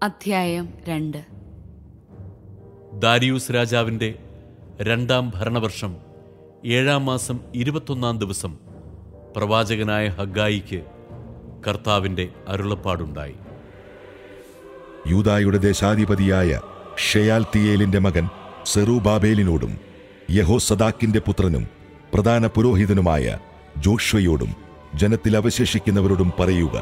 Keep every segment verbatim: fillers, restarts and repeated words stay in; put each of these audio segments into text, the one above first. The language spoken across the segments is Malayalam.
അധ്യായം രണ്ട്. ദാരിയൂസ് രാജാവിൻ്റെ രണ്ടാം ഭരണവർഷം ഏഴാം മാസം ഇരുപത്തൊന്നാം ദിവസം പ്രവാചകനായ ഹഗ്ഗായിക്ക് കർത്താവിൻ്റെ അരുളപ്പാടുണ്ടായി. യൂദായുടെ ദേശാധിപതിയായ ഷെയാൽത്തിയേലിന്റെ മകൻ സെറൂബാബേലിനോടും യഹോസദാക്കിന്റെ പുത്രനും പ്രധാന പുരോഹിതനുമായ ജോഷ്വയോടും ജനത്തിൽ അവശേഷിക്കുന്നവരോടും പറയുക,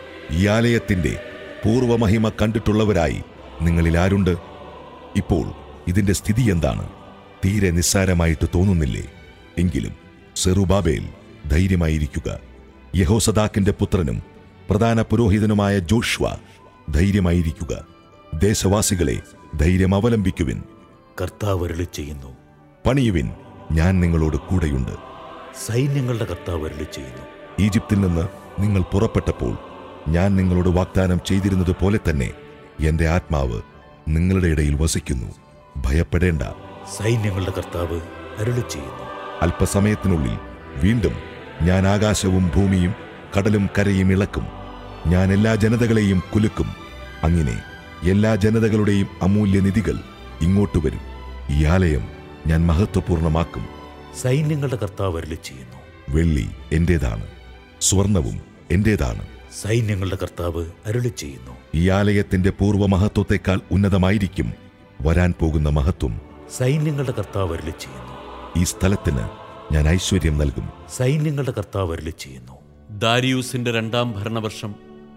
ഈ ആലയത്തിന്റെ പൂർവമഹിമ കണ്ടിട്ടുള്ളവരായി നിങ്ങളിൽ ആരുണ്ട്? ഇപ്പോൾ ഇതിന്റെ സ്ഥിതി എന്താണ്? തീരെ നിസ്സാരമായിട്ട് തോന്നുന്നില്ലേ? എങ്കിലും സെറൂബാബേൽ ധൈര്യമായിരിക്കുക, യഹോസദാക്കിന്റെ പുത്രനും പ്രധാന പുരോഹിതനുമായ ജോഷ്വ ധൈര്യമായിരിക്കുക. ദേശവാസികളെ ധൈര്യം അവലംബിക്കുവിൻ. കർത്താവ് അരുളി ചെയ്യുന്നു, പണിയുവിൻ, ഞാൻ നിങ്ങളോട് കൂടെയുണ്ട്. സൈന്യങ്ങളുടെ കർത്താവ് അരുളി ചെയ്യുന്നു, ഈജിപ്തിൽ നിന്ന് നിങ്ങൾ പുറപ്പെട്ടപ്പോൾ ഞാൻ നിങ്ങളോട് വാഗ്ദാനം ചെയ്തിരുന്നത് പോലെ തന്നെ എന്റെ ആത്മാവ് നിങ്ങളുടെ ഇടയിൽ വസിക്കുന്നു. ഭയപ്പെടേണ്ട. സൈന്യങ്ങളുടെ കർത്താവ് അരുളി ചെയ്യുന്നു, അല്പസമയത്തിനുള്ളിൽ വീണ്ടും ഞാൻ ആകാശവും ഭൂമിയും കടലും കരയും ഇളക്കും. ഞാൻ എല്ലാ ജനതകളെയും കുലുക്കും. അങ്ങനെ എല്ലാ ജനതകളുടെയും അമൂല്യനിധികൾ ഇങ്ങോട്ട് വരും. ഈ ആലയം ഞാൻ മഹത്വപൂർണമാക്കും. സൈന്യങ്ങളുടെ കർത്താവ് അരുളി ചെയ്യുന്നു, വെള്ളി എന്റേതാണ്, സ്വർണവും എന്റേതാണ്. സൈന്യങ്ങളുടെ കർത്താവ് അരുളി ചെയ്യുന്നു, ഈ ആലയത്തിന്റെ പൂർവ്വ മഹത്വത്തെക്കാൾ ഉന്നതമായിരിക്കും വരാൻ പോകുന്ന മഹത്വം. സൈന്യങ്ങളുടെ കർത്താവ് അരുളി ചെയ്യുന്നു, ഈ സ്ഥലത്തിന് ഞാൻ ഐശ്വര്യം നൽകും. സൈന്യങ്ങളുടെ കർത്താവ് അരുളി ചെയ്യുന്നു. ദാരിയൂസിന്റെ രണ്ടാം ഭരണവർഷം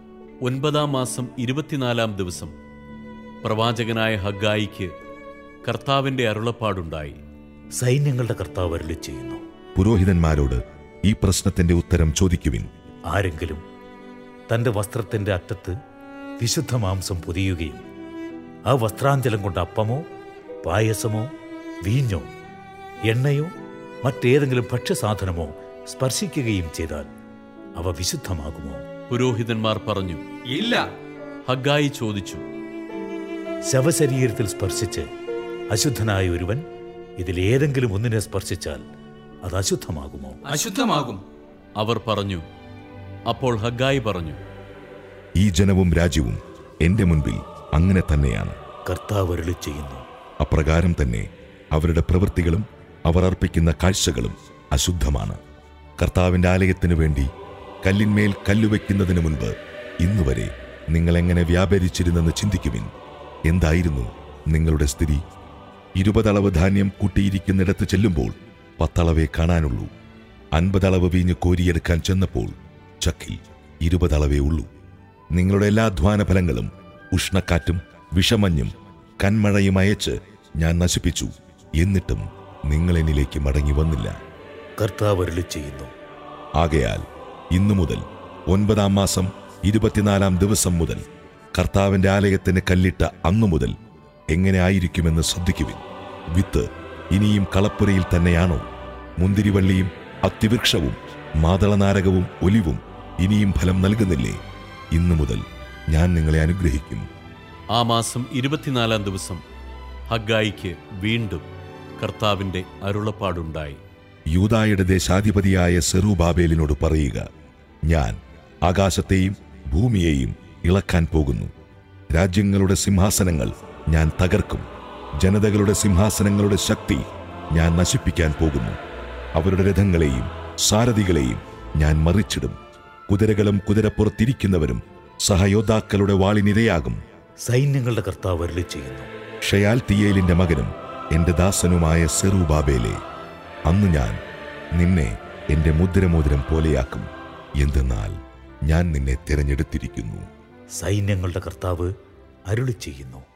ഒൻപതാം മാസം ഇരുപത്തിനാലാം ദിവസം പ്രവാചകനായ ഹഗ്ഗായിക്ക് കർത്താവിന്റെ അരുളപ്പാടുണ്ടായി. സൈന്യങ്ങളുടെ കർത്താവ് അരുളി ചെയ്യുന്നു, പുരോഹിതന്മാരോട് ഈ പ്രശ്നത്തിന്റെ ഉത്തരം ചോദിക്കുവിൻ. ആരെങ്കിലും തന്റെ വസ്ത്രത്തിന്റെ അറ്റത്ത് വിശുദ്ധ മാംസം പൊതിയുകയും ആ വസ്ത്രാഞ്ചലം കൊണ്ട് അപ്പമോ പായസമോ വീഞ്ഞോ എണ്ണയോ മറ്റേതെങ്കിലും ഭക്ഷ്യസാധനമോ സ്പർശിക്കുകയും ചെയ്താൽ അവ വിശുദ്ധമാകുമോ? പുരോഹിതന്മാർ പറഞ്ഞു, ഇല്ല. ഹഗ്ഗായി ചോദിച്ചു, ശവശരീരത്തിൽ സ്പർശിച്ച് അശുദ്ധനായ ഒരുവൻ ഇതിലേതെങ്കിലും ഒന്നിനെ സ്പർശിച്ചാൽ അത് അശുദ്ധമാകുമോ? അശുദ്ധമാകും. അവർ പറഞ്ഞു. അപ്പോൾ ഹഗ്ഗായി പറഞ്ഞു, ഈ ജനവും രാജ്യവും എന്റെ മുൻപിൽ അങ്ങനെ തന്നെയാണ്. കർത്താവ് അരുളി ചെയ്യുന്നു, അപ്രകാരം തന്നെ അവരുടെ പ്രവൃത്തികളും അവർ അർപ്പിക്കുന്ന കാഴ്ചകളും അശുദ്ധമാണ്. കർത്താവിന്റെ ആലയത്തിനു വേണ്ടി കല്ലിന്മേൽ കല്ലുവെക്കുന്നതിന് മുൻപ് ഇന്നുവരെ നിങ്ങൾ എങ്ങനെ വ്യാപരിച്ചിരുന്നെന്ന് ചിന്തിക്കുവിൻ. എന്തായിരുന്നു നിങ്ങളുടെ സ്ഥിതി? ഇരുപതളവ് ധാന്യം കൂട്ടിയിരിക്കുന്നിടത്ത് ചെല്ലുമ്പോൾ പത്തളവേ കാണാനുള്ളൂ. അൻപതളവ് വീഞ്ഞ് കോരിയെടുക്കാൻ ചെന്നപ്പോൾ ചക്കിൽ ഇരുപതളവേ ഉള്ളൂ. നിങ്ങളുടെ എല്ലാ അധ്വാനഫലങ്ങളും ഉഷ്ണക്കാറ്റും വിഷമഞ്ഞും കന്മഴയും അയച്ച് ഞാൻ നശിപ്പിച്ചു. എന്നിട്ടും നിങ്ങൾ എന്നിലേക്ക് മടങ്ങി വന്നില്ല. കർത്താവ് അരുളി ചെയ്യുന്നു, ആകയാൽ ഇന്നു മുതൽ ഒൻപതാം മാസം ഇരുപത്തിനാലാം ദിവസം മുതൽ കർത്താവിന്റെ ആലയത്തിന് കല്ലിട്ട അന്നു മുതൽ എങ്ങനെ ആയിരിക്കുമെന്ന് ശ്രദ്ധിക്കുവിൻ. വിത്ത് ഇനിയും കളപ്പുരയിൽ തന്നെയാണോ? മുന്തിരിവള്ളിയും അത്തിവൃക്ഷവും മാതളനാരകവും ഒലിവും ഇനിയും ഫലം നൽകുന്നില്ലേ? ഇന്നു മുതൽ ഞാൻ നിങ്ങളെ അനുഗ്രഹിക്കും. ആ മാസം ഇരുപത്തിനാലാം ദിവസം ഹഗ്ഗായിക്ക് വീണ്ടും കർത്താവിന്റെ അരുളപ്പാടുണ്ടായി. യൂദായുടെ ദേശാധിപതിയായ സെറൂബാബേലിനോട് പറയുക, ഞാൻ ആകാശത്തെയും ഭൂമിയെയും ഇളക്കാൻ പോകുന്നു. രാജ്യങ്ങളുടെ സിംഹാസനങ്ങൾ ഞാൻ തകർക്കും. ജനതകളുടെ സിംഹാസനങ്ങളുടെ ശക്തി ഞാൻ നശിപ്പിക്കാൻ പോകുന്നു. അവരുടെ രഥങ്ങളെയും സാരഥികളെയും ഞാൻ മറിച്ചിടും. കുതിരകളും കുതിരപ്പുറത്തിരിക്കുന്നവരും സഹയോദ്ധാക്കളുടെ വാളിനിരയാകും. സൈന്യങ്ങളുടെ കർത്താവ് അരുളി ചെയ്യുന്നു, ഷെയാൽത്തിയേലിന്റെ മകനും എന്റെ ദാസനുമായ സെറൂബാബേലേ, അന്ന് ഞാൻ നിന്നെ എന്റെ മുദ്രമോതിരം പോലെയാക്കും. എന്തെന്നാൽ ഞാൻ നിന്നെ തിരഞ്ഞെടുത്തിരിക്കുന്നു. സൈന്യങ്ങളുടെ കർത്താവ് അരുളി ചെയ്യുന്നു.